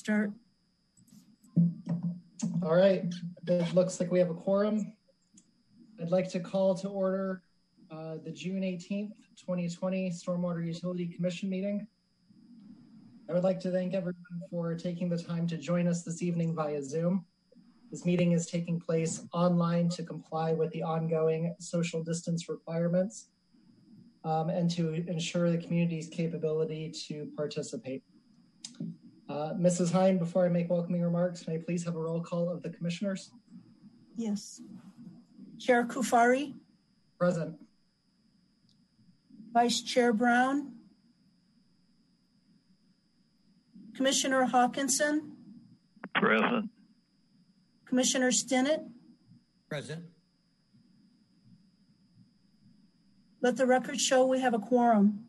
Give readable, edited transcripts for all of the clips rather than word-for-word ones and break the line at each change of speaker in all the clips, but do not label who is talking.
start.
All right, it looks like we have a quorum. I'd like to call to order the June 18th, 2020 Stormwater Utility Commission meeting. I would like to thank everyone for taking the time to join us this evening via Zoom. This meeting is taking place online to comply with the ongoing social distance requirements and to ensure the community's capability to participate. Mrs. Hine, before I make welcoming remarks, may I please have a roll call of the commissioners?
Yes. Chair Kufari.
Present.
Vice Chair Brown. Commissioner Hawkinson.
Present.
Commissioner Stinnett.
Present.
Let the record show we have a quorum.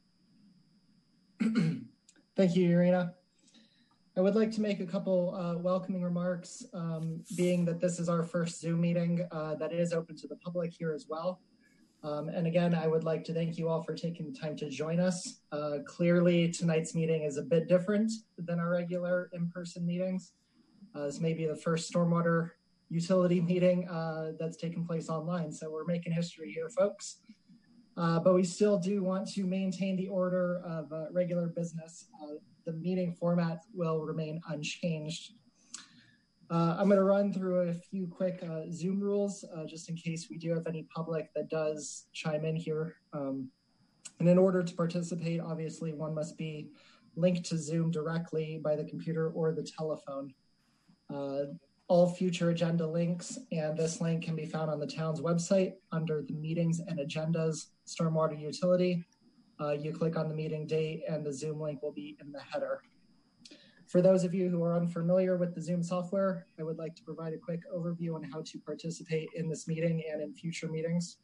Thank you, Irina. I would like to make a couple welcoming remarks, being that this is our first Zoom meeting that is open to the public here as well. And again, I would like to thank you all for taking the time to join us. Clearly, tonight's meeting is a bit different than our regular in-person meetings. This may be the first stormwater utility meeting that's taken place online, so we're making history here, folks. But we still do want to maintain the order of regular business. The meeting format will remain unchanged. I'm going to run through a few quick Zoom rules, just in case we do have any public that does chime in here. And in order to participate, obviously, one must be linked to Zoom directly by the computer or the telephone. All future agenda links and this link can be found on the town's website under the meetings and agendas, stormwater utility. You click on the meeting date and the Zoom link will be in the header. For those of you who are unfamiliar with the Zoom software, I would like to provide a quick overview on how to participate in this meeting and in future meetings.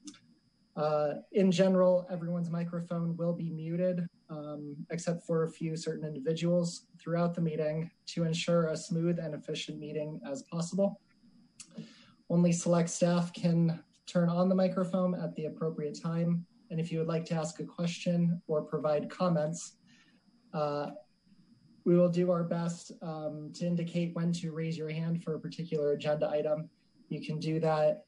In general, everyone's microphone will be muted, except for a few certain individuals throughout the meeting to ensure a smooth and efficient meeting as possible. Only select staff can turn on the microphone at the appropriate time. And if you would like to ask a question or provide comments, we will do our best to indicate when to raise your hand for a particular agenda item. You can do that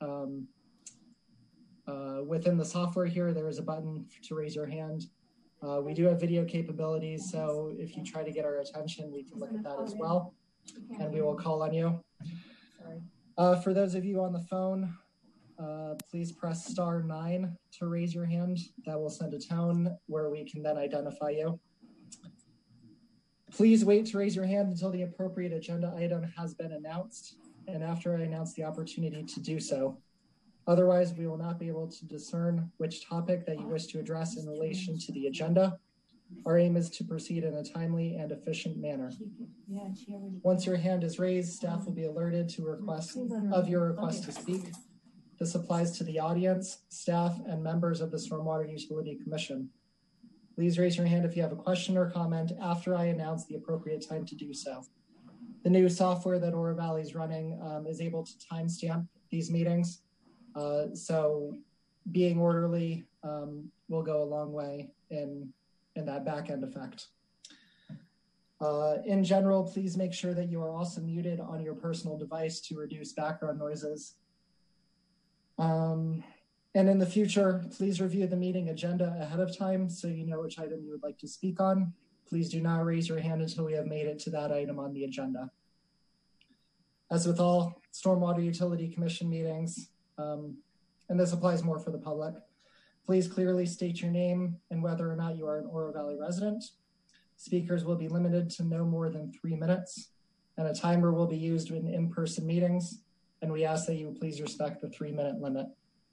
within the software here. There is a button to raise your hand. We do have video capabilities, so if you try to get our attention, we can look at that as well, and we will call on you. For those of you on the phone, please press *9 to raise your hand. That will send a tone where we can then identify you. Please wait to raise your hand until the appropriate agenda item has been announced and after I announce the opportunity to do so. Otherwise, we will not be able to discern which topic that you wish to address in relation to the agenda. Our aim is to proceed in a timely and efficient manner. Once your hand is raised, staff will be alerted to your request to speak. This applies to the audience, staff, and members of the Stormwater Utility Commission. Please raise your hand if you have a question or comment after I announce the appropriate time to do so. The new software that Oro Valley is running is able to timestamp these meetings. So being orderly will go a long way in that back-end effect. In general, please make sure that you are also muted on your personal device to reduce background noises. And in the future, please review the meeting agenda ahead of time so you know which item you would like to speak on. Please do not raise your hand until we have made it to that item on the agenda. As with all Stormwater Utility Commission meetings, and this applies more for the public, please clearly state your name and whether or not you are an Oro Valley resident. Speakers will be limited to no more than 3 minutes, and a timer will be used in in-person meetings, and we ask that you please respect the 3-minute limit.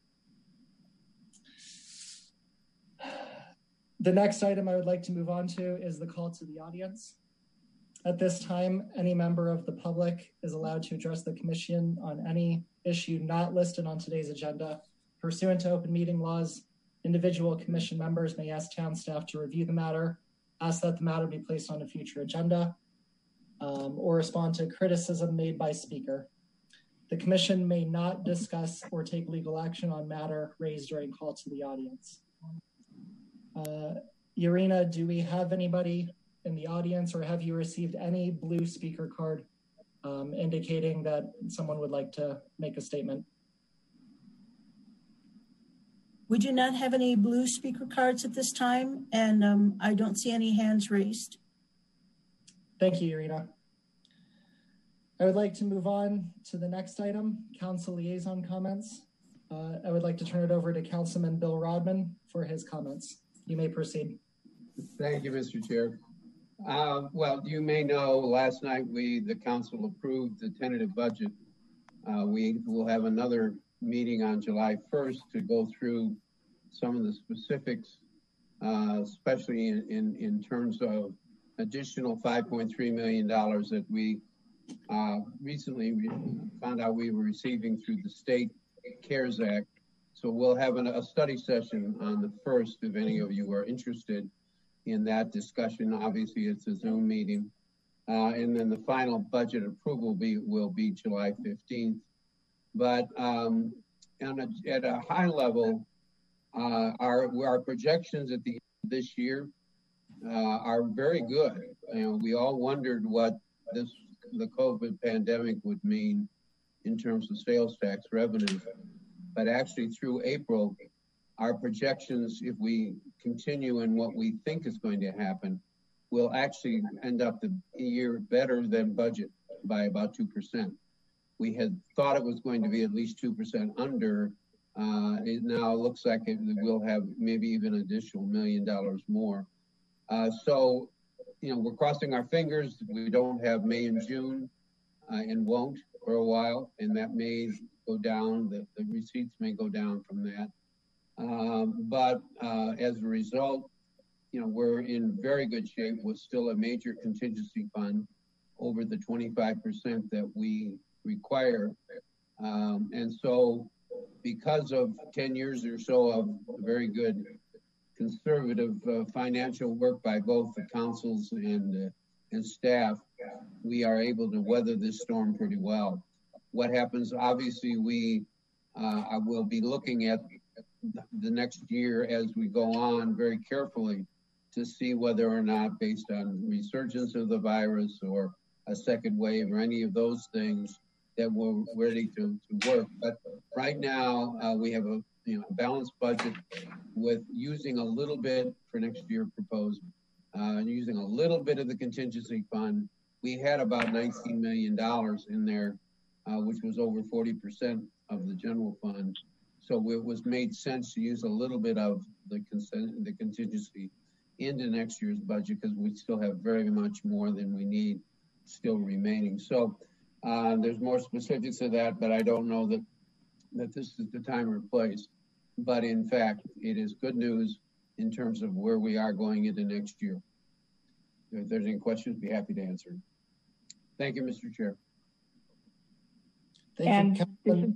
The next item I would like to move on to is the call to the audience. At this time, any member of the public is allowed to address the commission on any issue not listed on today's agenda. Pursuant to open meeting laws, individual commission members may ask town staff to review the matter, ask that the matter be placed on a future agenda, or respond to criticism made by speaker. The commission may not discuss or take legal action on matter raised during call to the audience. Irina, do we have anybody in the audience, or have you received any blue speaker card indicating that someone would like to make a statement?
We do not have any blue speaker cards at this time, and I don't see any hands raised.
Thank you, Irina. I would like to move on to the next item, council liaison comments. I would like to turn it over to Councilman Bill Rodman for his comments. You may proceed.
Thank you, Mr. Chair. Well, you may know last night the council approved the tentative budget. We will have another meeting on July 1st to go through some of the specifics, especially in terms of additional $5.3 million that we recently found out we were receiving through the state CARES Act. So we'll have a study session on the 1st if any of you are interested in that discussion. Obviously, it's a Zoom meeting. And then the final budget approval will be July 15th. But at a high level, our projections at the end of this year are very good. You know, we all wondered what the COVID pandemic would mean in terms of sales tax revenue. But actually through April, our projections, if we continue in what we think is going to happen, will actually end up the year better than budget by about 2%. We had thought it was going to be at least 2% under. It now looks like we'll have maybe even an additional $1 million more. So, you know, we're crossing our fingers. We don't have May and June and won't for a while, and that may go down. The receipts may go down from that. But as a result, you know, we're in very good shape with still a major contingency fund over the 25% that we require. And so because of 10 years or so of very good conservative financial work by both the councils and staff, we are able to weather this storm pretty well. What happens, obviously, I will be looking at the next year as we go on very carefully to see whether or not, based on resurgence of the virus or a second wave or any of those things, that we're ready to work. But right now, we have a balanced budget with using a little bit for next year proposed, and using a little bit of the contingency fund. We had about $19 million in there, which was over 40% of the general fund. So it was made sense to use a little bit of the contingency into next year's budget because we still have very much more than we need still remaining. So there's more specifics to that, but I don't know that this is the time or place. But in fact, it is good news in terms of where we are going into next year. If there's any questions, I'd be happy to answer. Thank you, Mr. Chair.
Thank you.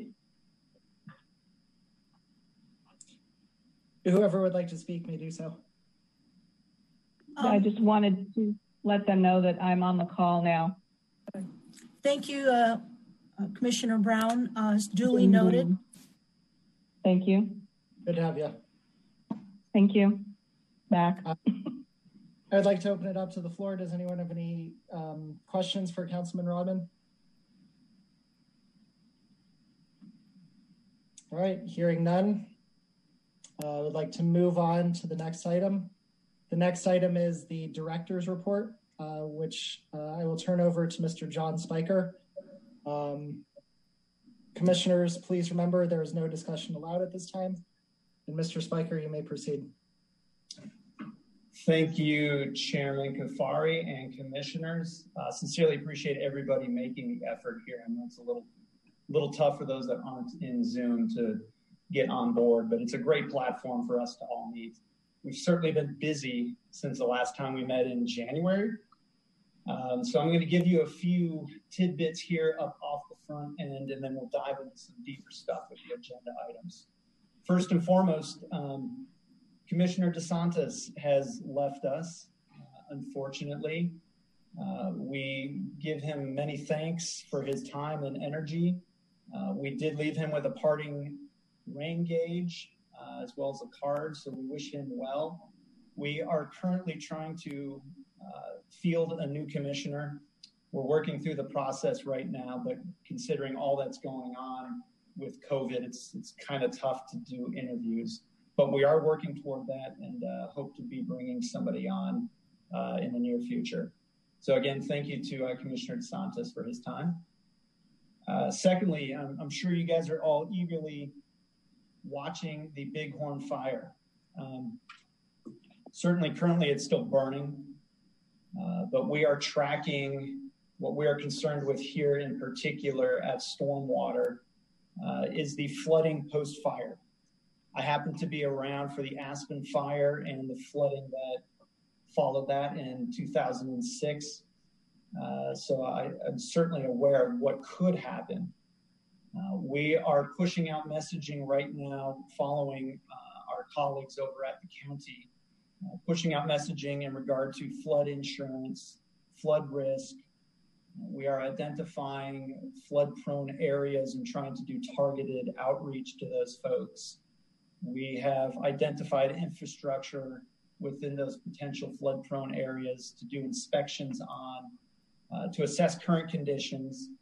Whoever would like to speak may do so.
I just wanted to let them know that I'm on the call now.
Thank you, Commissioner Brown. Duly noted.
Thank you.
Good to have you.
Thank you. Back.
I'd like to open it up to the floor. Does anyone have any questions for Councilman Rodman? All right, hearing none. I would like to move on to the next item. The next item is the director's report, which I will turn over to Mr. John Spiker. Commissioners, please remember there is no discussion allowed at this time. And Mr. Spiker, you may proceed.
Thank you, Chairman Kafari and commissioners. Sincerely appreciate everybody making the effort here. I know it's a little tough for those that aren't in Zoom to get on board, but it's a great platform for us to all meet. We've certainly been busy since the last time we met in January. So I'm going to give you a few tidbits here up off the front end, and then we'll dive into some deeper stuff with the agenda items. First and foremost, Commissioner DeSantis has left us, unfortunately. We give him many thanks for his time and energy. We did leave him with a parting rain gauge as well as a card, so we wish him well. We are currently trying to field a new commissioner. We're working through the process right now, but considering all that's going on with COVID, it's kind of tough to do interviews. But we are working toward that and hope to be bringing somebody on in the near future. So again, thank you to Commissioner DeSantis for his time. Secondly, I'm sure you guys are all eagerly watching the Bighorn fire. Certainly currently it's still burning, but we are tracking what we are concerned with here in particular at Stormwater is the flooding post-fire. I happened to be around for the Aspen fire and the flooding that followed that in 2006. So I'm certainly aware of what could happen. We are pushing out messaging right now following our colleagues over at the county, pushing out messaging in regard to flood insurance, flood risk. We are identifying flood-prone areas and trying to do targeted outreach to those folks. We have identified infrastructure within those potential flood-prone areas to do inspections on, to assess current conditions,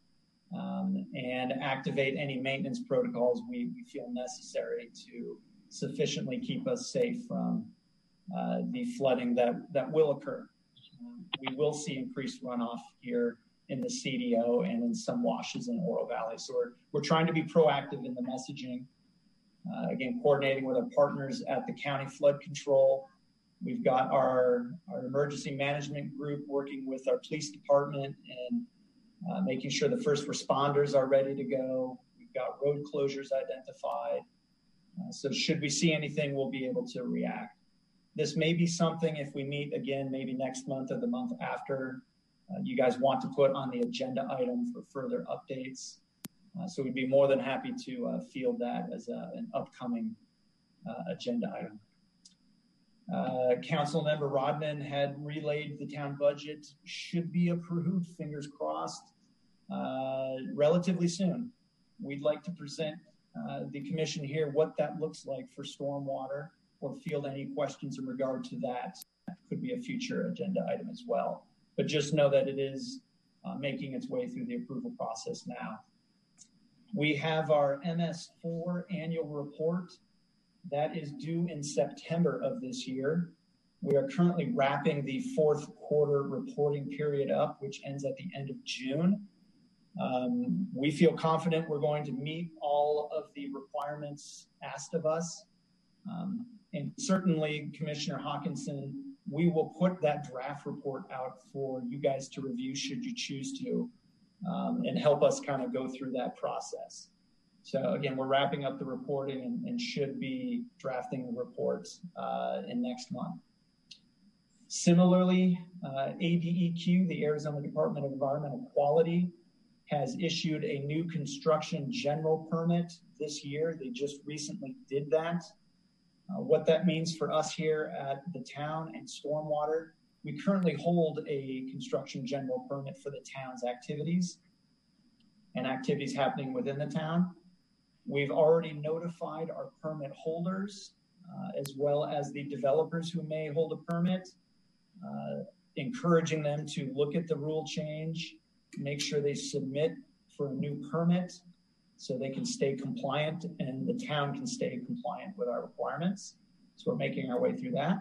and activate any maintenance protocols we feel necessary to sufficiently keep us safe from the flooding that will occur. We will see increased runoff here in the CDO and in some washes in Oro Valley. So we're trying to be proactive in the messaging. Again, coordinating with our partners at the county flood control. We've got our emergency management group working with our police department and making sure the first responders are ready to go. We've got road closures identified. So should we see anything, we'll be able to react. This may be something, if we meet again, maybe next month or the month after, you guys want to put on the agenda item for further updates. So we'd be more than happy to field that as an upcoming agenda item. Councilmember Rodman had relayed the town budget should be approved, fingers crossed, relatively soon. We'd like to present the commission here what that looks like for stormwater or field any questions in regard to that. That could be a future agenda item as well. But just know that it is making its way through the approval process now. We have our MS4 annual report that is due in September of this year. We are currently wrapping the fourth quarter reporting period up, which ends at the end of June. We feel confident we're going to meet all of the requirements asked of us. And certainly, Commissioner Hawkinson, we will put that draft report out for you guys to review should you choose to, and help us kind of go through that process. So again, we're wrapping up the reporting and should be drafting the reports in next month. Similarly, ADEQ, the Arizona Department of Environmental Quality, has issued a new construction general permit this year. They just recently did that. What that means for us here at the town and stormwater, we currently hold a construction general permit for the town's activities and activities happening within the town. We've already notified our permit holders as well as the developers who may hold a permit, encouraging them to look at the rule change, make sure they submit for a new permit so they can stay compliant and the town can stay compliant with our requirements. So we're making our way through that.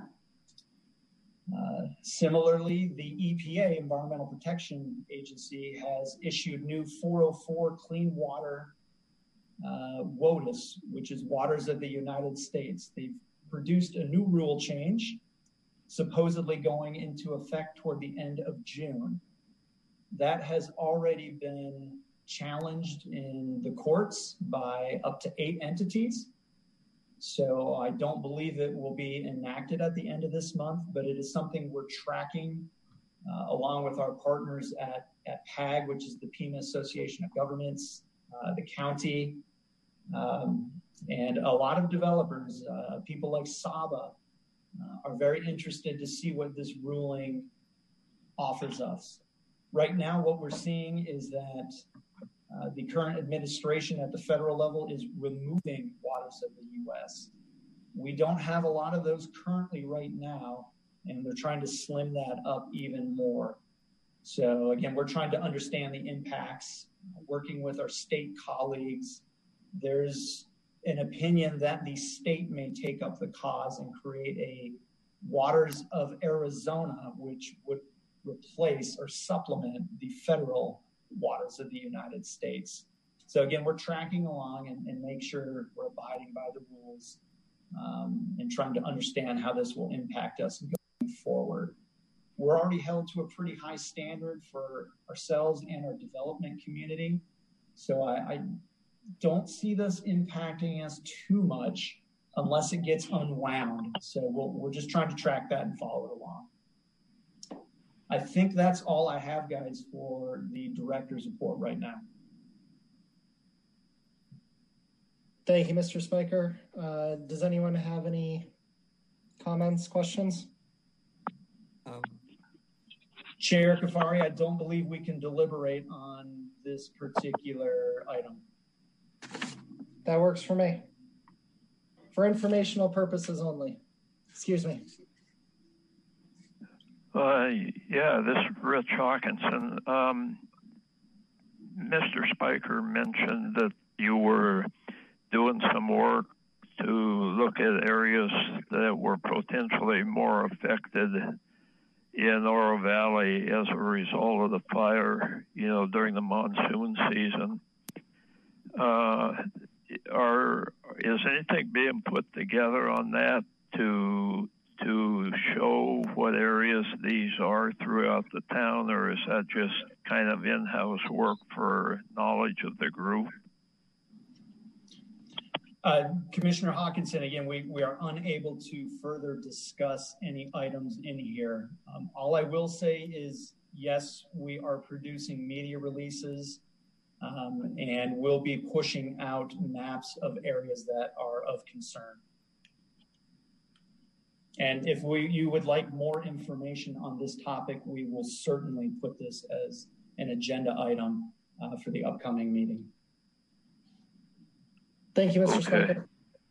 Similarly, the EPA, Environmental Protection Agency, has issued new 404 clean water WOTUS, which is Waters of the United States. They've produced a new rule change, supposedly going into effect toward the end of June. That has already been challenged in the courts by up to 8 entities. So I don't believe it will be enacted at the end of this month, but it is something we're tracking along with our partners at PAG, which is the Pima Association of Governments, the county, and a lot of developers, people like Saba, are very interested to see what this ruling offers us. Right now, what we're seeing is that the current administration at the federal level is removing Waters of the U.S. We don't have a lot of those currently right now, and they're trying to slim that up even more. So again, we're trying to understand the impacts, working with our state colleagues. There's an opinion that the state may take up the cause and create a Waters of Arizona, which would replace or supplement the federal waters of the United States. So again, we're tracking along and make sure we're abiding by the rules and trying to understand how this will impact us going forward. We're already held to a pretty high standard for ourselves and our development community. So I don't see this impacting us too much unless it gets unwound. So we're just trying to track that and follow it along. I think that's all I have, guys, for the director's report right now.
Thank you, Mr. Spiker. Does anyone have any comments, questions?
Chair Kafari, I don't believe we can deliberate on this particular item.
That works for me. For informational purposes only. Excuse me.
Yeah, this is Rich Hawkinson. Mr. Spiker mentioned that you were doing some work to look at areas that were potentially more affected in Oro Valley as a result of the fire, during the monsoon season. Is anything being put together on that to show what areas these are throughout the town, or is that just kind of in-house work for knowledge of the group?
Commissioner Hawkinson, again, we are unable to further discuss any items in here. All I will say is, yes, we are producing media releases and we'll be pushing out maps of areas that are of concern. And if you would like more information on this topic, we will certainly put this as an agenda item for the upcoming meeting.
Thank you, Mr. Spiker.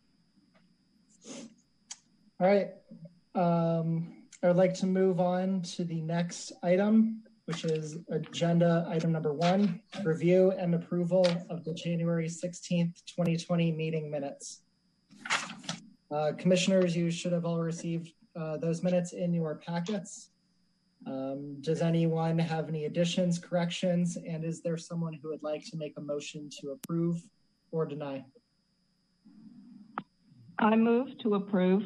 All right. I would like to move on to the next item, which is agenda item number 1, review and approval of the January 16th, 2020 meeting minutes. Commissioners, you should have all received those minutes in your packets. Does anyone have any additions, corrections, and is there someone who would like to make a motion to approve or deny?
I move to approve.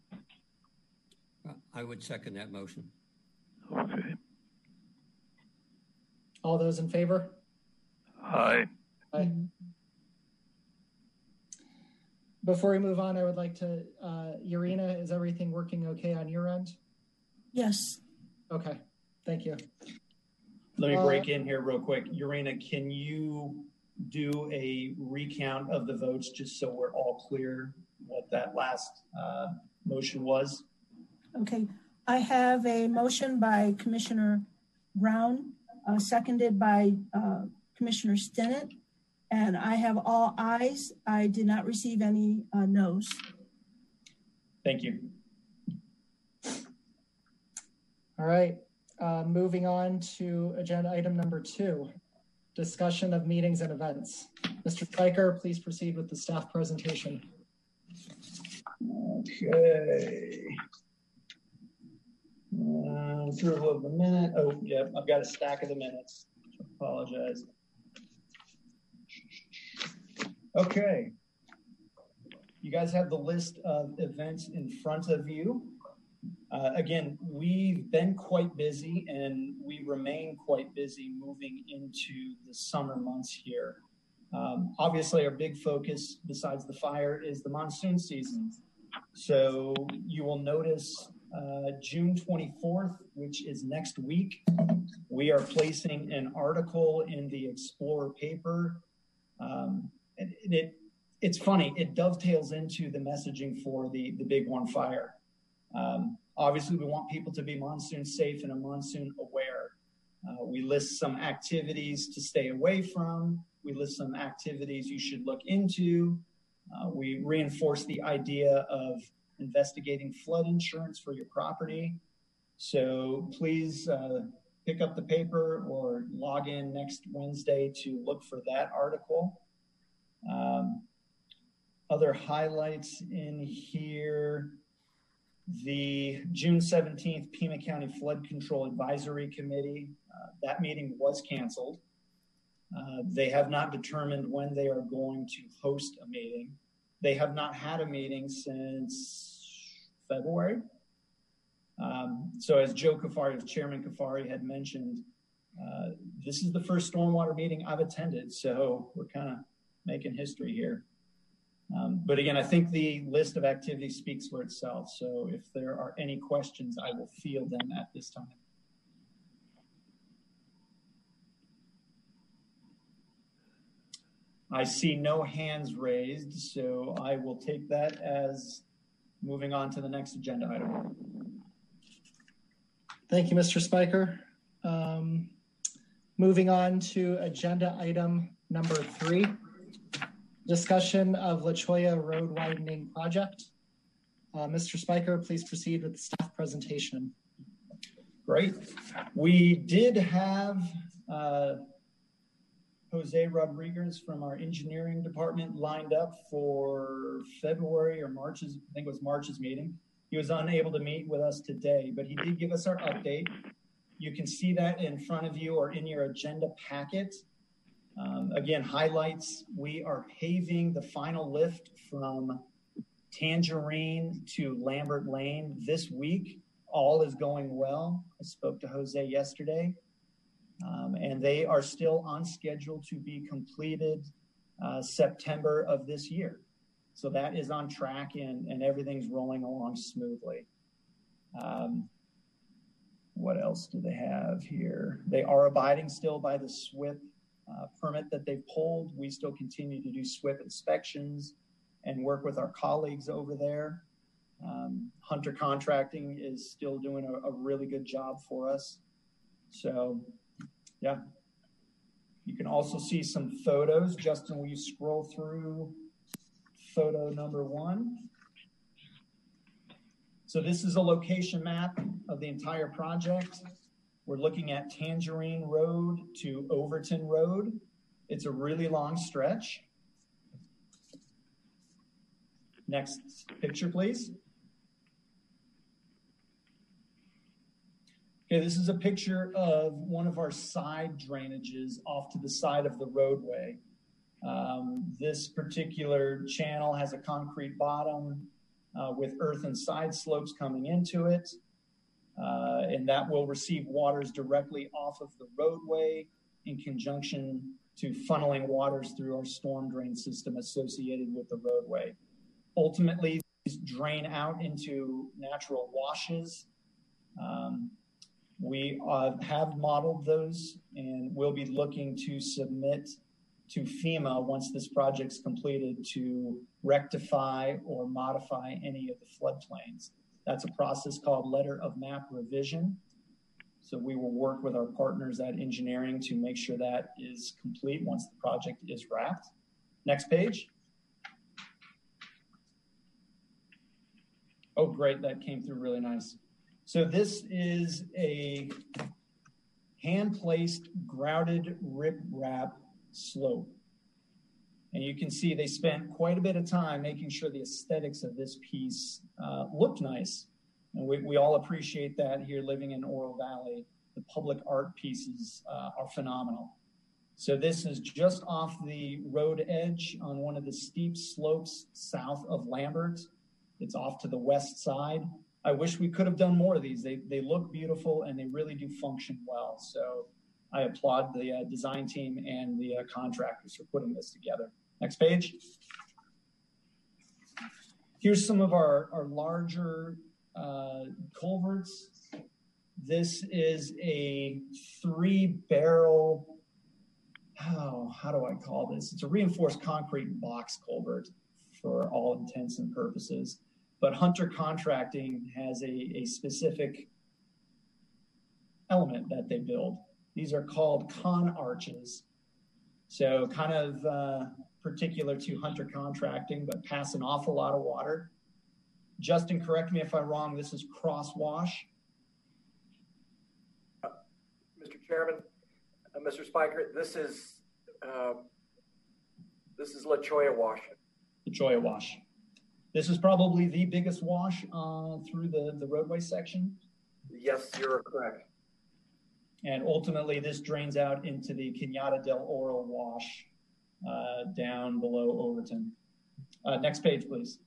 I would second that motion.
Okay.
All those in favor?
Aye.
Aye. Before we move on, I would like to, Urena, is everything working okay on your end?
Yes.
Okay, thank you.
Let me break in here real quick. Urena, can you do a recount of the votes just so we're all clear what that last motion was?
Okay. I have a motion by Commissioner Brown, seconded by Commissioner Stinnett, and I have all ayes. I did not receive any noes.
Thank you.
All right, moving on to agenda item number 2, discussion of meetings and events. Mr. Spiker, please proceed with the staff presentation.
Okay. Approval of the minute. Oh, yeah, I've got a stack of the minutes. Apologize. Okay. You guys have the list of events in front of you. Again, we've been quite busy and we remain quite busy moving into the summer months here. Obviously, our big focus besides the fire is the monsoon season. So you will notice June 24th, which is next week, we are placing an article in the Explorer paper. It's funny, it dovetails into the messaging for the Big One fire. Obviously, we want people to be monsoon safe and monsoon aware. We list some activities to stay away from. We list some activities you should look into. We reinforce the idea of investigating flood insurance for your property. So please pick up the paper or log in next Wednesday to look for that article. Other highlights in here, the June 17th Pima County Flood Control Advisory Committee, that meeting was canceled. They have not determined when they are going to host a meeting. They have not had a meeting since February. So as Joe Kafari, as Chairman Kafari had mentioned, this is the first stormwater meeting I've attended, so we're kind of making history here. But again, I think the list of activities speaks for itself. So if there are any questions, I will field them at this time. I see no hands raised, so I will take that as moving on to the next agenda item.
Thank you, Mr. Spiker. Moving on to agenda item number 3, discussion of La Cholla Road widening project. Mr. Spiker, please proceed with the staff presentation.
Great. We did have Jose Rodriguez from our engineering department lined up for February or March's, I think it was March's meeting. He was unable to meet with us today, but he did give us our update. You can see that in front of you or in your agenda packet. Again, highlights, we are paving the final lift from Tangerine to Lambert Lane this week. All is going well. I spoke to Jose yesterday, and they are still on schedule to be completed September of this year. So that is on track and everything's rolling along smoothly. What else do they have here? They are abiding still by the SWIP permit that they pulled. We still continue to do SWIP inspections and work with our colleagues over there. Hunter Contracting is still doing a really good job for us. So, yeah. You can also see some photos. Justin, will you scroll through photo number 1? So this is a location map of the entire project. We're looking at Tangerine Road to Overton Road. It's a really long stretch. Next picture, please. Okay, this is a picture of one of our side drainages off to the side of the roadway. This particular channel has a concrete bottom with earthen side slopes coming into it. And that will receive waters directly off of the roadway in conjunction to funneling waters through our storm drain system associated with the roadway. Ultimately, these drain out into natural washes. We have modeled those and we'll be looking to submit to FEMA once this project's completed to rectify or modify any of the floodplains. That's a process called letter of map revision. So we will work with our partners at engineering to make sure that is complete once the project is wrapped. Next page. Oh, great, that came through really nice. So this is a hand-placed grouted riprap slope. And you can see they spent quite a bit of time making sure the aesthetics of this piece looked nice. And we all appreciate that here living in Oro Valley. The public art pieces are phenomenal. So this is just off the road edge on one of the steep slopes south of Lambert. It's off to the west side. I wish we could have done more of these. They look beautiful and they really do function well. So I applaud the design team and the contractors for putting this together. Next page. Here's some of our larger culverts. This is a 3-barrel, how do I call this? It's a reinforced concrete box culvert for all intents and purposes. But Hunter Contracting has a specific element that they build. These are called con arches. So kind of particular to Hunter Contracting, but pass an awful lot of water. Justin, correct me if I'm wrong, this is crosswash.
Chairman. Mr. Spiker, this is La Cholla Wash.
La Cholla Wash. This is probably the biggest wash through the roadway section.
Yes, you're correct.
And ultimately, this drains out into the Cañada del Oro wash down below Overton. Next page, please.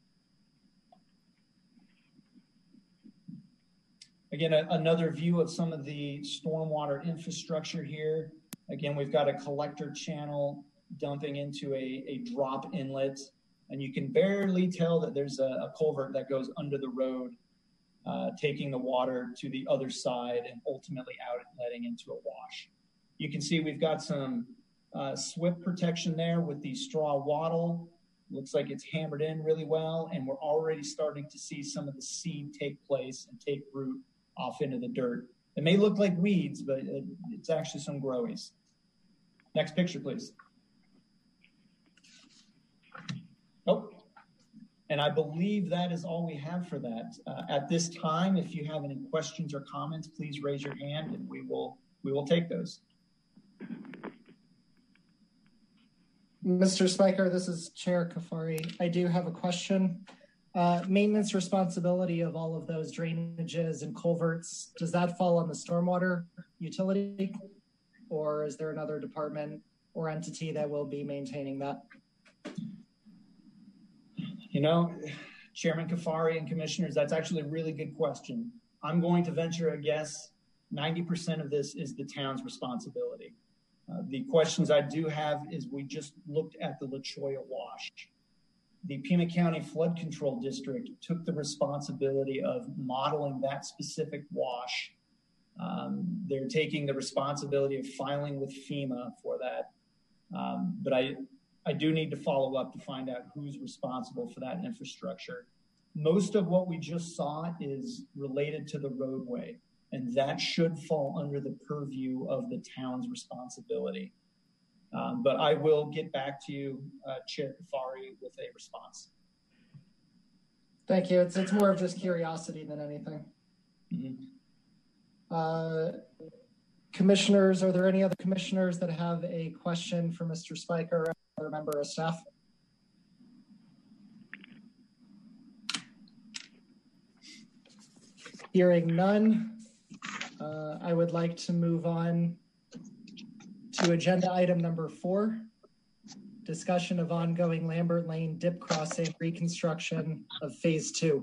Again, another view of some of the stormwater infrastructure here. Again, we've got a collector channel dumping into a drop inlet, and you can barely tell that there's a culvert that goes under the road, taking the water to the other side and ultimately outletting into a wash. You can see we've got some SWIP protection there with the straw wattle. Looks like it's hammered in really well, and we're already starting to see some of the seed take place and take root off into the dirt. It may look like weeds, but it's actually some growies. Next picture, please. Oh, and I believe that is all we have for that. At this time, if you have any questions or comments, please raise your hand and we will take those.
Mr. Spiker, this is Chair Kafari. I do have a question. Maintenance responsibility of all of those drainages and culverts, does that fall on the stormwater utility? Or is there another department or entity that will be maintaining that?
You know, Chairman Kafari and commissioners, that's actually a really good question. I'm going to venture a guess 90% of this is the town's responsibility. The questions I do have is we just looked at the La Cholla Wash. The Pima County Flood Control District took the responsibility of modeling that specific wash. They're taking the responsibility of filing with FEMA for that. But I do need to follow up to find out who's responsible for that infrastructure. Most of what we just saw is related to the roadway, and that should fall under the purview of the town's responsibility. But I will get back to you, Chair Kafari, with a response.
Thank you. It's more of just curiosity than anything.
Mm-hmm.
Commissioners, are there any other commissioners that have a question for Mr. Spiker or other member of staff? Hearing none, I would like to move on to agenda item number 4, discussion of ongoing Lambert Lane dip crossing reconstruction of phase 2.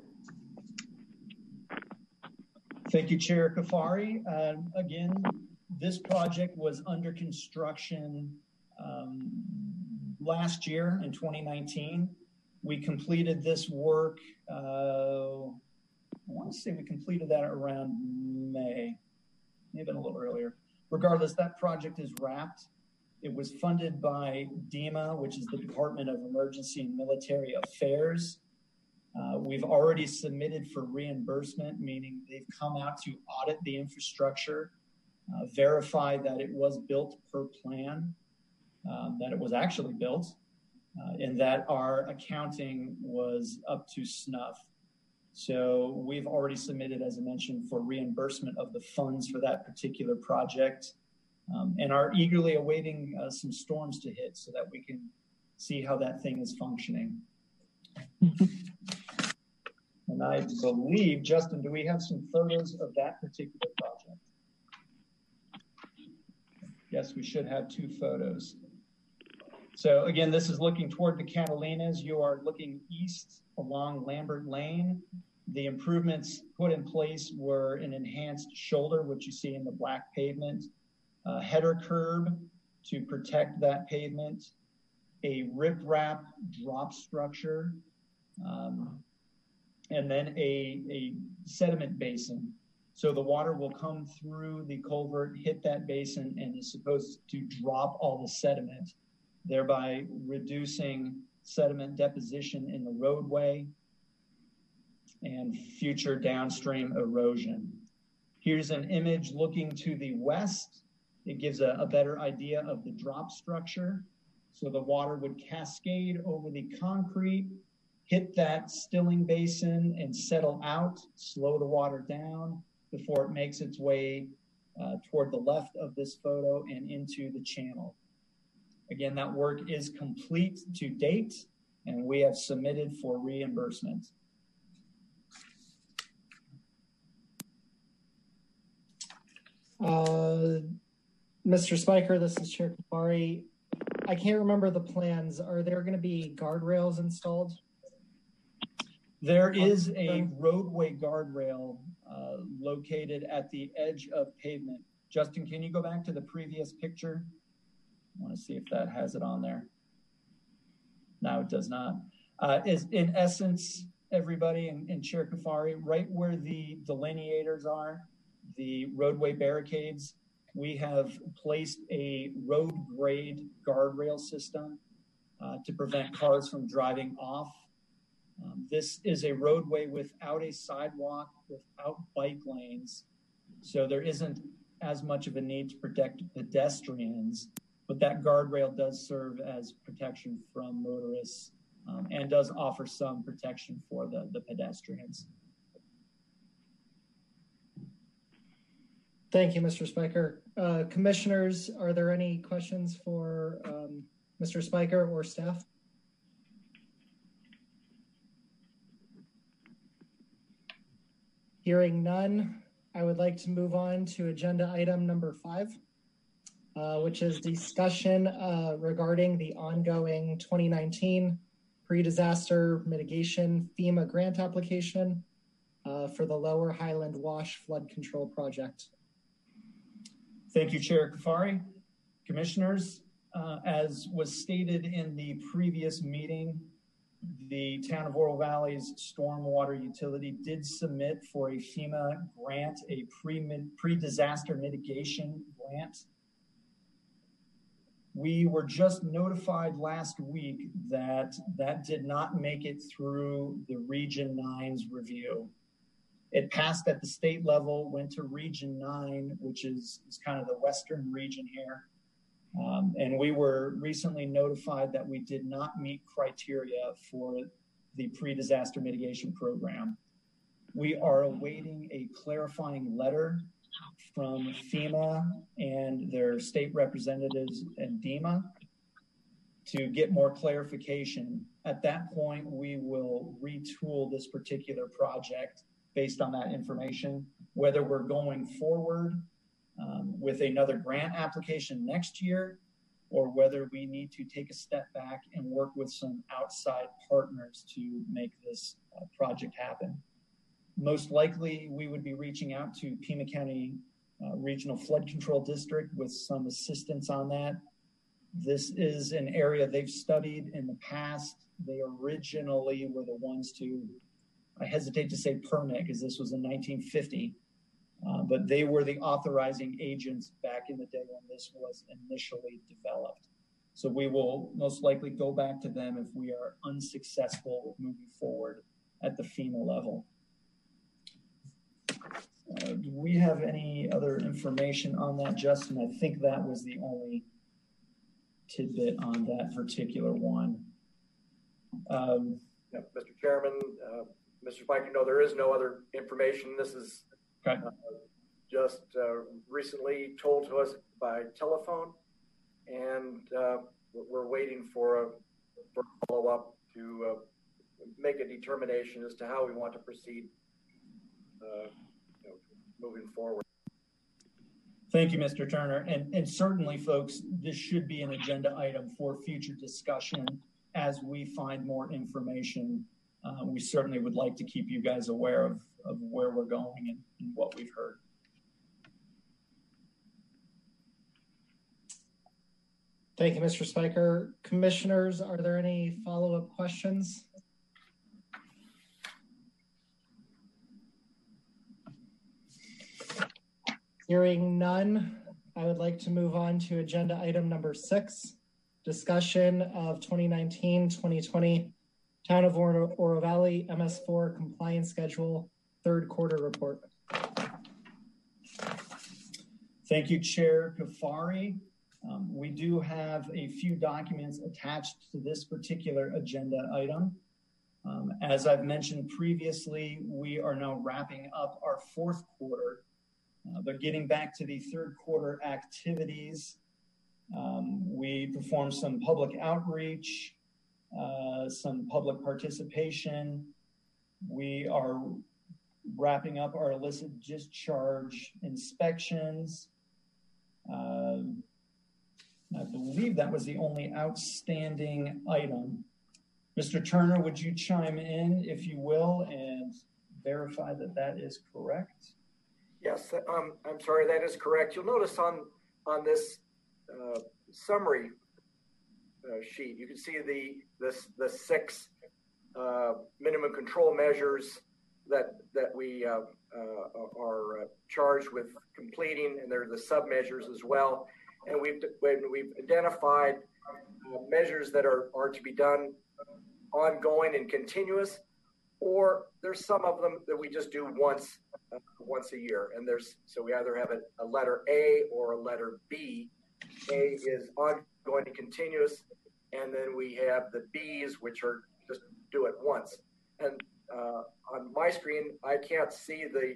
Thank you, Chair Kafari. Again, this project was under construction last year in 2019. We completed this work, I want to say we completed that around May, maybe a little earlier. Regardless, that project is wrapped. It was funded by DEMA, which is the Department of Emergency and Military Affairs. We've already submitted for reimbursement, meaning they've come out to audit the infrastructure, verify that it was built per plan, that it was actually built, and that our accounting was up to snuff. So we've already submitted, as I mentioned, for reimbursement of the funds for that particular project, and are eagerly awaiting some storms to hit so that we can see how that thing is functioning. And I believe, Justin, do we have some photos of that particular project? Yes, we should have 2 photos. So again, this is looking toward the Catalinas. You are looking east along Lambert Lane. The improvements put in place were an enhanced shoulder, which you see in the black pavement, a header curb to protect that pavement, a riprap drop structure, and then a sediment basin. So the water will come through the culvert, hit that basin, and is supposed to drop all the sediment, thereby reducing sediment deposition in the roadway and future downstream erosion. Here's an image looking to the west. It gives a better idea of the drop structure. So the water would cascade over the concrete, hit that stilling basin and settle out, slow the water down before it makes its way toward the left of this photo and into the channel. Again, that work is complete to date, and we have submitted for reimbursement.
Mr. Spiker, this is Chair Kafari. I can't remember the plans. Are there going to be guardrails installed?
There is a roadway guardrail located at the edge of pavement. Justin, can you go back to the previous picture? I want to see if that has it on there. No, it does not. Is in essence, everybody and Chair Kafari, right where the delineators are, the roadway barricades, we have placed a road grade guardrail system to prevent cars from driving off. This is a roadway without a sidewalk, without bike lanes, so there isn't as much of a need to protect pedestrians, but that guardrail does serve as protection from motorists and does offer some protection for the pedestrians.
Thank you, Mr. Spiker. Commissioners, are there any questions for Mr. Spiker or staff? Hearing none, I would like to move on to agenda item number 5, which is discussion regarding the ongoing 2019 pre-disaster mitigation FEMA grant application for the Lower Highland Wash Flood Control Project.
Thank you, Chair Kafari. Commissioners, as was stated in the previous meeting, the town of Oro Valley's stormwater utility did submit for a FEMA grant, a pre-disaster mitigation grant. We were just notified last week that that did not make it through the Region 9's review. It passed at the state level, went to Region 9, which is kind of the western region here. And we were recently notified that we did not meet criteria for the pre-disaster mitigation program. We are awaiting a clarifying letter from FEMA and their state representatives and DEMA to get more clarification. At that point, we will retool this particular project based on that information, whether we're going forward with another grant application next year, or whether we need to take a step back and work with some outside partners to make this project happen. Most likely, we would be reaching out to Pima County Regional Flood Control District with some assistance on that. This is an area they've studied in the past. They originally were the ones to, I hesitate to say permit because this was in 1950, but they were the authorizing agents back in the day when this was initially developed. So we will most likely go back to them if we are unsuccessful moving forward at the FEMA level. Do we have any other information on that, Justin? I think that was the only tidbit on that particular one.
Yeah, Mr. Chairman, Mr. Spiker, no, there is no other information. This is
okay.
Just recently told to us by telephone, and we're waiting for a follow-up to make a determination as to how we want to proceed moving forward.
Thank you, Mr. Turner. And certainly, folks, this should be an agenda item for future discussion as we find more information. We certainly would like to keep you guys aware of where we're going and what we've heard.
Thank you, Mr. Spiker. Commissioners, are there any follow-up questions? Hearing none, I would like to move on to agenda item number 6, discussion of 2019-2020 Town of Oro Valley MS4 compliance schedule, 3rd quarter report.
Thank you, Chair Kafari. We do have a few documents attached to this particular agenda item. As I've mentioned previously, we are now wrapping up our 4th quarter. But getting back to the third quarter activities, we performed some public outreach, some public participation. We are wrapping up our illicit discharge inspections. I believe that was the only outstanding item. Mr. Turner, would you chime in, if you will, and verify that that is correct?
Yes, I'm sorry, that is correct. You'll notice on this summary sheet, you can see the 6 minimum control measures that we are charged with completing, and there are the sub-measures as well. And we've identified measures that are to be done ongoing and continuous, or there's some of them that we just do once a year. And so we either have a letter A or a letter B. A is ongoing and continuous, and then we have the B's, which are just do it once. And on my screen, I can't see the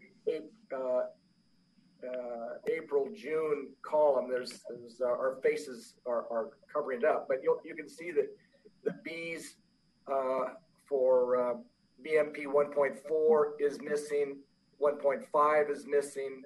April-June column. There's our faces are covering it up, but you can see that the B's for BMP 1.4 is missing, 1.5 is missing,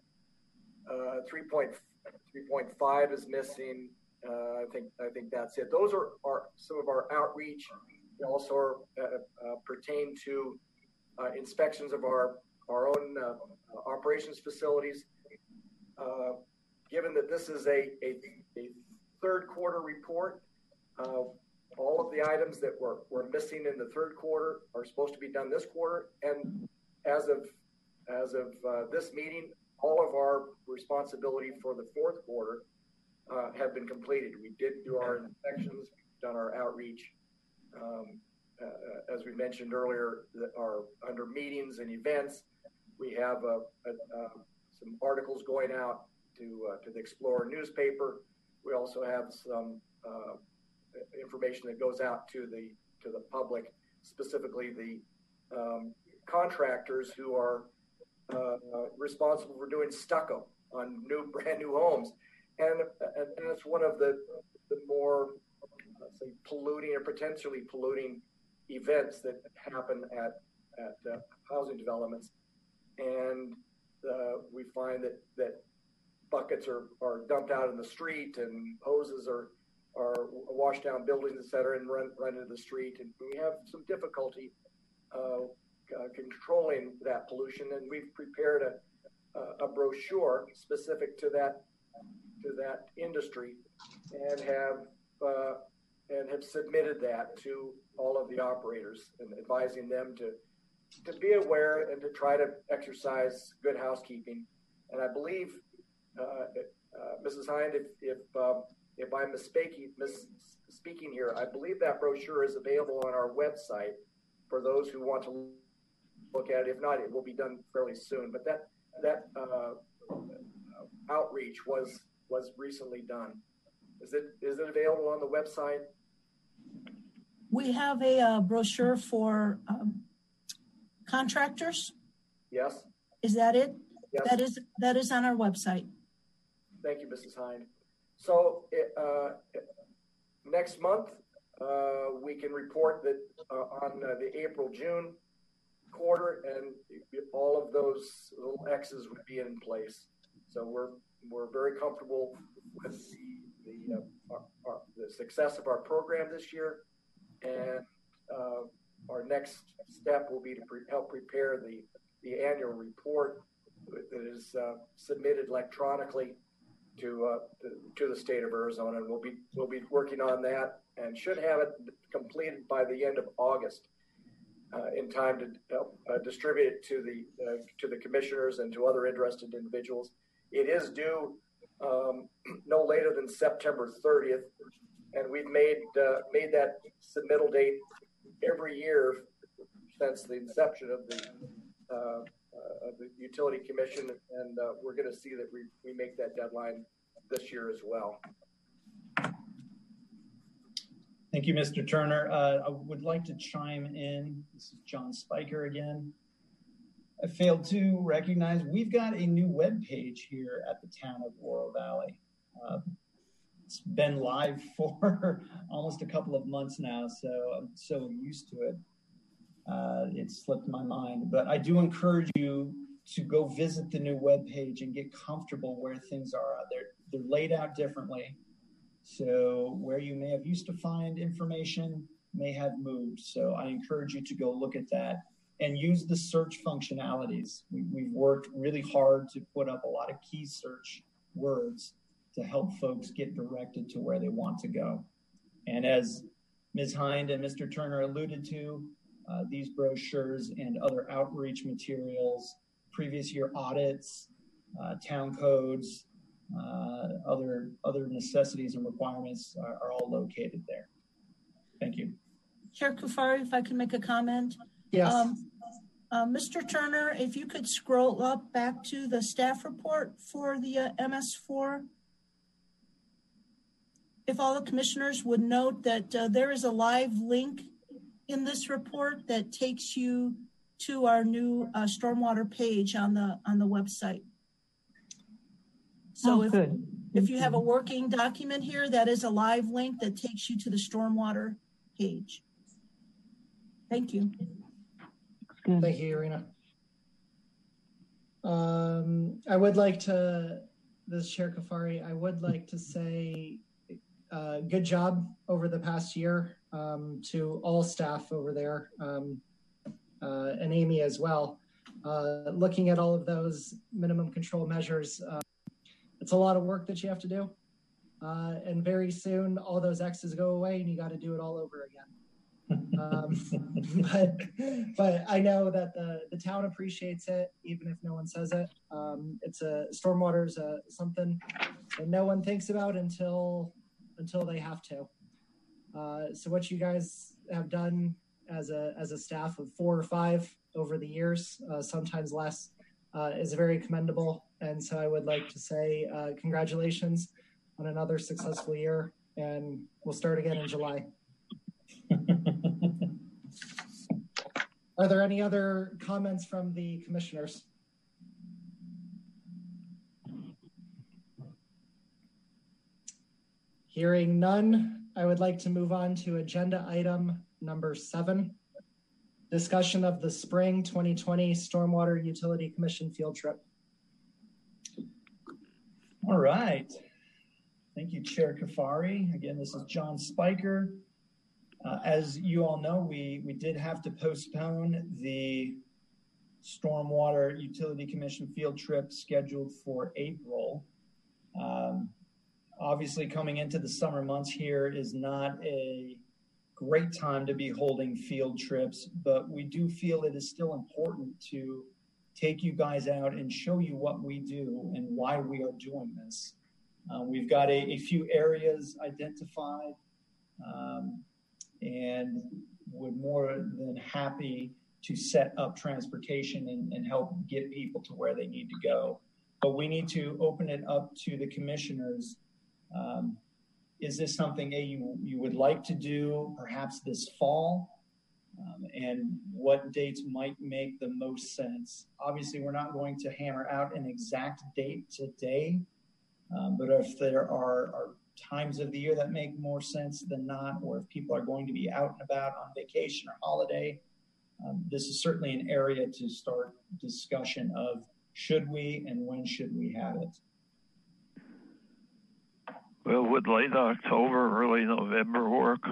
3.5 is missing. I think that's it. Those are some of our outreach. They also pertain to inspections of our own operations facilities. Given that this is a third quarter report, all of the items that were missing in the third quarter are supposed to be done this quarter. And as of this meeting, all of our responsibility for the fourth quarter have been completed. We did do our inspections, we've done our outreach. As we mentioned earlier, under meetings and events, we have some articles going out to the Explorer newspaper. We also have some information that goes out to the public, specifically the contractors who are responsible for doing stucco on brand new homes, and that's one of the more, let's say, polluting or potentially polluting events that happen at housing developments. And we find that buckets are dumped out in the street, and hoses are washed down buildings, et cetera, and run into the street. And we have some difficulty controlling that pollution. And we've prepared a brochure specific to that industry, and have submitted that to all of the operators, and advising them to be aware and to try to exercise good housekeeping. And I believe, Mrs. Hind, if I'm misspeaking here, I believe that brochure is available on our website for those who want to look at it. If not, it will be done fairly soon. But that outreach was recently done. Is it available on the website?
We have a brochure for contractors.
Yes.
Is that it?
Yes.
That is on our website.
Thank you, Mrs. Hind. So next month, we can report that on the April-June quarter, and all of those little X's would be in place. So we're very comfortable with the success of our program this year, and our next step will be to help prepare the annual report that is submitted electronically to the state of Arizona. And we'll be working on that, and should have it completed by the end of August, in time to help distribute it to the commissioners and to other interested individuals. It is due no later than September 30th, and we've made that submittal date every year since the inception of the Utility Commission, and we're going to see that we make that deadline this year as well.
Thank you, Mr. Turner. I would like to chime in. This is John Spiker again. I failed to recognize we've got a new web page here at the town of Oro Valley. It's been live for almost a couple of months now, so I'm so used to it. It slipped my mind, but I do encourage you to go visit the new web page and get comfortable where things are. They're laid out differently. So where you may have used to find information may have moved. So I encourage you to go look at that and use the search functionalities. We've worked really hard to put up a lot of key search words to help folks get directed to where they want to go. And as Ms. Hind and Mr. Turner alluded to, these brochures and other outreach materials, previous year audits, town codes, other necessities and requirements are all located there. Thank you.
Chair Kufari, if I could make a comment.
Yes.
Mr. Turner, if you could scroll up back to the staff report for the MS4. If all the commissioners would note that there is a live link in this report that takes you to our new stormwater page on the website. So if you have a working document here, that is a live link that takes you to the stormwater page. Thank you.
Thank you, Irina. I would like to, this is Chair Kufari, I would like to say good job over the past year to all staff over there and Amy as well. Looking at all of those minimum control measures, it's a lot of work that you have to do. And very soon all those X's go away and you got to do it all over again. But I know that the town appreciates it, even if no one says it. It's stormwater is something that no one thinks about until they have to. So what you guys have done as a staff of 4 or 5 over the years, sometimes less, is very commendable. And so I would like to say congratulations on another successful year, and we'll start again in July. Are there any other comments from the commissioners? Hearing none, I would like to move on to agenda item number 7, discussion of the spring 2020 Stormwater Utility Commission field trip.
All right. Thank you, Chair Kufari. Again, this is John Spiker. As you all know, we did have to postpone the Stormwater Utility Commission field trip scheduled for April. Obviously, coming into the summer months here is not a great time to be holding field trips, but we do feel it is still important to take you guys out and show you what we do and why we are doing this. We've got a few areas identified and we're more than happy to set up transportation and help get people to where they need to go. But we need to open it up to the commissioners. Is this something you would like to do perhaps this fall? And what dates might make the most sense? Obviously, we're not going to hammer out an exact date today, but if there are times of the year that make more sense than not, or if people are going to be out and about on vacation or holiday, this is certainly an area to start discussion of should we and when should we have it.
Well, would late October, early November work?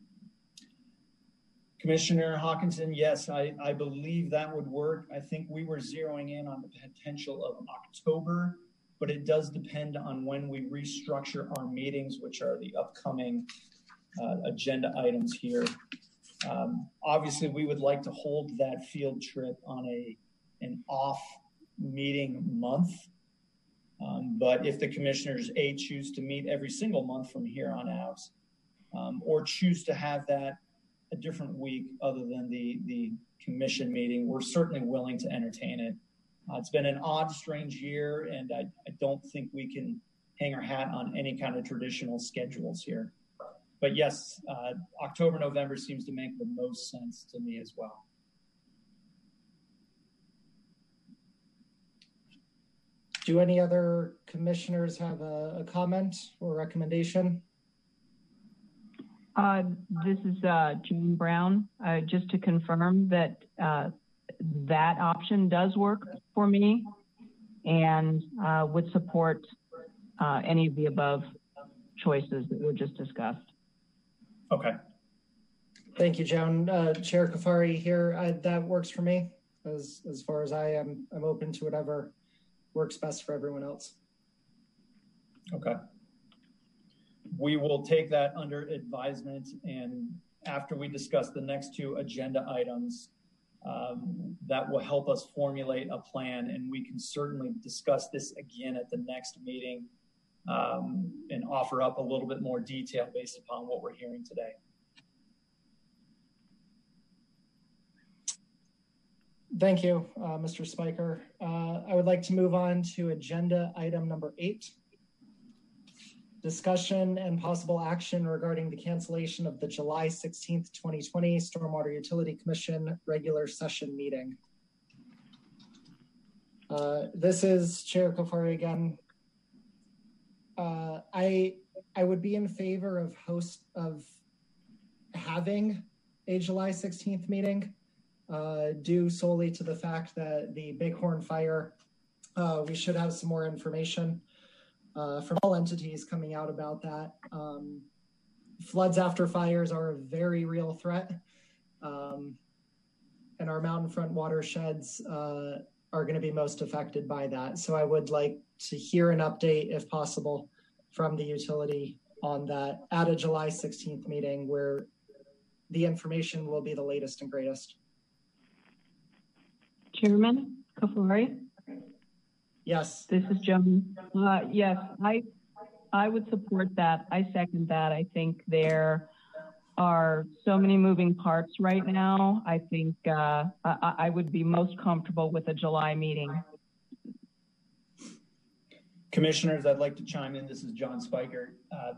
Commissioner Hawkinson, yes, I believe that would work. I think we were zeroing in on the potential of October, but it does depend on when we restructure our meetings, which are the upcoming agenda items here. Obviously, we would like to hold that field trip on an off meeting month. But if the commissioners choose to meet every single month from here on out, or choose to have that a different week other than the commission meeting, we're certainly willing to entertain it. It's been an odd, strange year, and I don't think we can hang our hat on any kind of traditional schedules here. But yes, October, November seems to make the most sense to me as well.
Do any other commissioners have a comment or recommendation?
This is Jane Brown. Just to confirm that that option does work for me and would support any of the above choices that were just discussed.
Okay.
Thank you, Joan. Chair Kafari here. That works for me. As far as I am, I'm open to whatever works best for everyone else.
Okay. We will take that under advisement, and after we discuss the next two agenda items, that will help us formulate a plan, and we can certainly discuss this again at the next meeting and offer up a little bit more detail based upon what we're hearing today.
Thank you, Mr. Spiker. I would like to move on to agenda item number 8. Discussion and possible action regarding the cancellation of the July 16th, 2020 Stormwater Utility Commission regular session meeting. This is Chair Kafari again. I would be in favor of having a July 16th meeting, due solely to the fact that the Bighorn fire, we should have some more information from all entities coming out about that. Floods after fires are a very real threat, and our mountain front watersheds are going to be most affected by that. So I would like to hear an update, if possible, from the utility on that at a July 16th meeting where the information will be the latest and greatest.
Chairman Kafari?
Yes.
This is Joan. Yes, I would support that. I second that. I think there are so many moving parts right now. I think I would be most comfortable with a July meeting.
Commissioners, I'd like to chime in. This is John Spiker.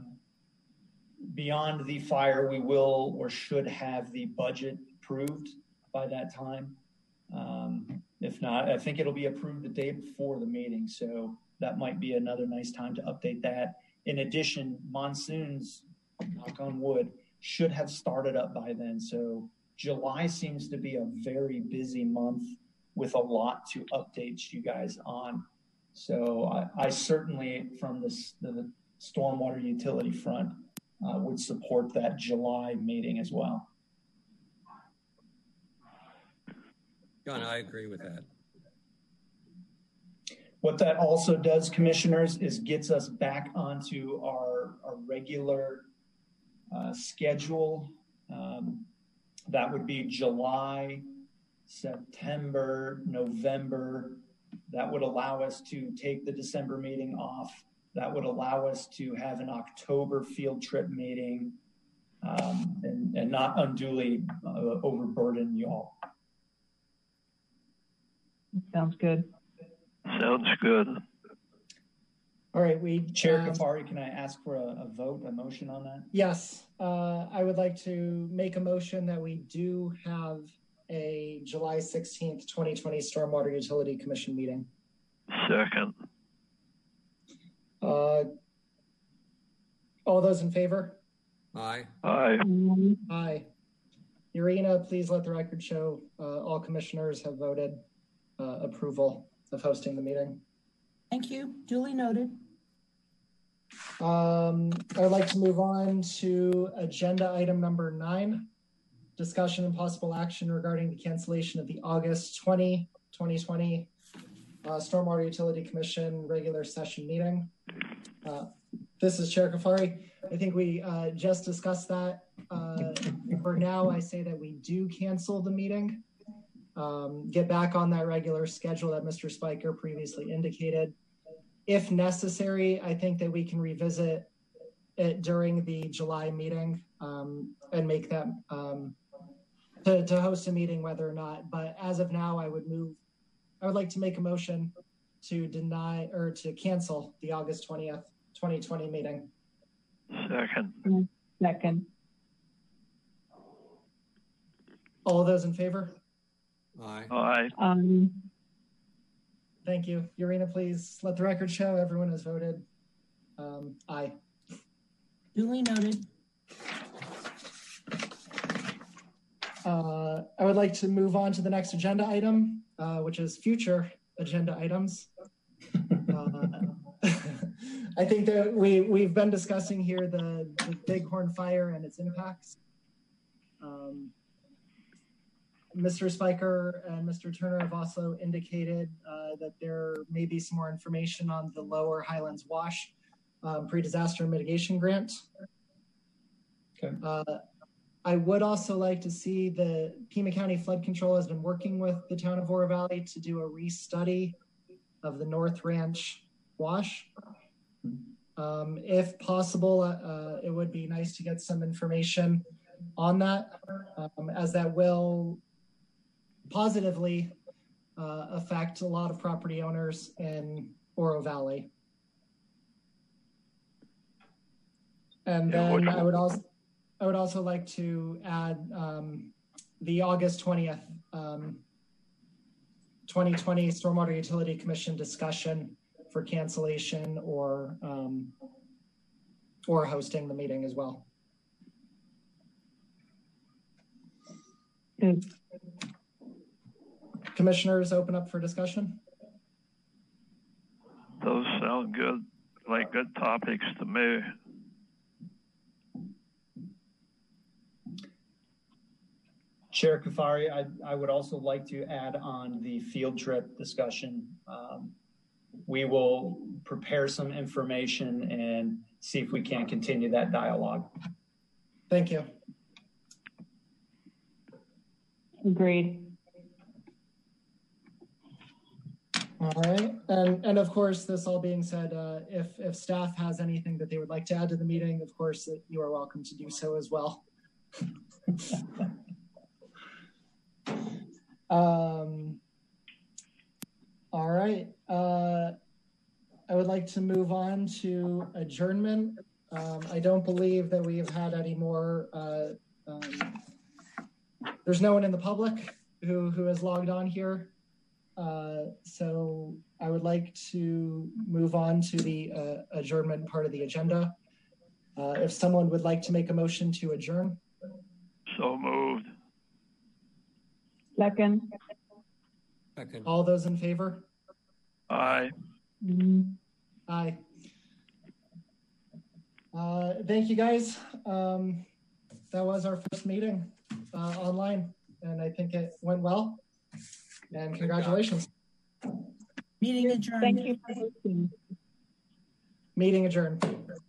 Beyond the fire, we will or should have the budget approved by that time. If not, I think it'll be approved the day before the meeting. So that might be another nice time to update that. In addition, monsoons, knock on wood, should have started up by then. So July seems to be a very busy month with a lot to update you guys on. So I certainly, from the stormwater utility front, would support that July meeting as well.
John, I agree with that.
What that also does, commissioners, is gets us back onto our regular schedule. That would be July, September, November. That would allow us to take the December meeting off. That would allow us to have an October field trip meeting and not unduly overburden you all.
Sounds good.
Sounds good.
All right,
Chair Kafari, can I ask for a vote, a motion on that?
Yes, I would like to make a motion that we do have a July 16th, 2020 Stormwater Utility Commission meeting.
Second.
All those in favor?
Aye.
Aye.
Aye. Irina, please let the record show all commissioners have voted approval of hosting the meeting.
Thank you. Duly noted.
I would like to move on to agenda item number 9, discussion and possible action regarding the cancellation of the August 20, 2020 Stormwater Utility Commission regular session meeting. This is Chair Kafari. I think we just discussed that. For now, I say that we do cancel the meeting. Get back on that regular schedule that Mr. Spiker previously indicated. If necessary, I think that we can revisit it during the July meeting and make that to host a meeting whether or not. But as of now, I would like to make a motion to deny or to cancel the August 20th, 2020 meeting.
Second.
Second.
All of those in favor?
Aye.
Aye.
Thank you. Urena, please let the record show everyone has voted. Aye.
Duly noted.
I would like to move on to the next agenda item, which is future agenda items. I think that we've been discussing here the Bighorn Fire and its impacts. Mr. Spiker and Mr. Turner have also indicated that there may be some more information on the Lower Highlands Wash pre-disaster mitigation grant.
Okay.
I would also like to see the Pima County Flood Control has been working with the town of Oro Valley to do a restudy of the North Ranch Wash. If possible, it would be nice to get some information on that, as that will positively affect a lot of property owners in Oro Valley. And then I would also like to add the August 20th, 2020 Stormwater Utility Commission discussion for cancellation or hosting the meeting as well.
Good.
Commissioners, open up for discussion.
Those sound good, like good topics to me.
Chair Kafari, I would also like to add on the field trip discussion. We will prepare some information and see if we can continue that dialogue.
Thank you.
Agreed.
All right, and of course, this all being said, if staff has anything that they would like to add to the meeting, of course, you are welcome to do so as well. All right, I would like to move on to adjournment. I don't believe that we have had any more. There's no one in the public who has logged on here. So I would like to move on to the adjournment part of the agenda. If someone would like to make a motion to adjourn.
So moved.
Second.
Second.
All those in favor?
Aye.
Aye. Thank you guys. That was our first meeting online, and I think it went well. And congratulations.
Meeting adjourned.
Thank you for hosting.
Meeting adjourned.